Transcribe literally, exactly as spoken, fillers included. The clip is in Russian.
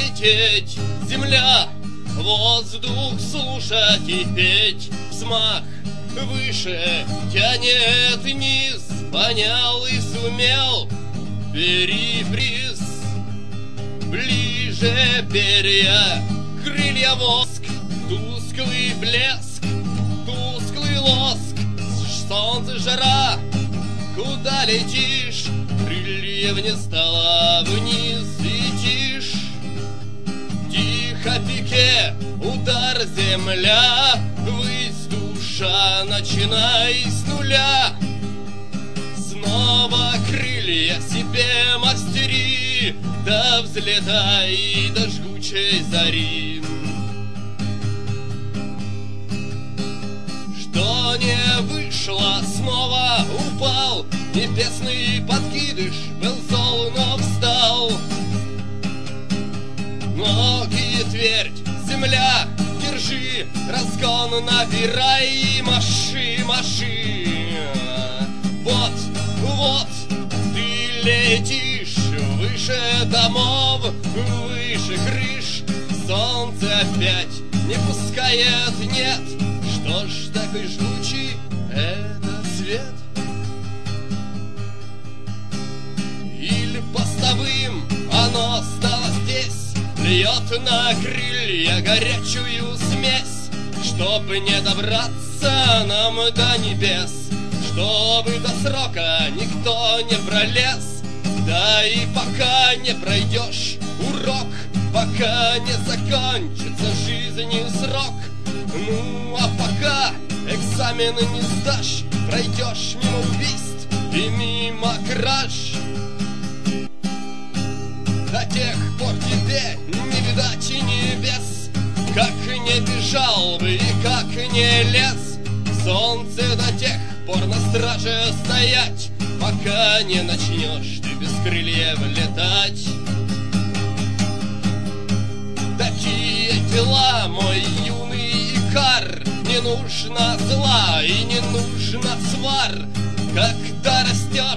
лететь, земля, воздух слушать и петь. Взмах выше тянет вниз, понял и сумел. Бери приз, ближе перья, крылья воск, тусклый блеск, тусклый лоск, солнце жара. Куда летишь? Крыльев не стало, вниз летишь. Тихо пике, удар земля, высь душа, начинай с нуля. Снова крылья себе мастери, да взлетай до жгучей зари. Что не вышло, снова упал, небесный подкидыш, был зол, но встал. Ноги твердь, земля, держи, разгон набирай и маши, маши. Вот, вот, ты летишь выше домов, выше крыш. Солнце опять не пускает, нет. Что ж такой жгучий этот свет? Или постовым оно стало здесь, льет на крылья горячую смесь, чтобы не добраться нам до небес, чтобы до срока никто не пролез. Да и пока не пройдешь урок, пока не закончится жизни срок. Ну а пока экзамен не сдашь, пройдешь мимо убийств и мимо краж. До тех пор тебе не видать и небес, как не бежал бы и как не лез. Солнце до тех пор на страже стоять, пока не начнешь ты без крыльев летать. Такие дела, мой юный Икар, не нужно зла и не нужно свар. Когда растет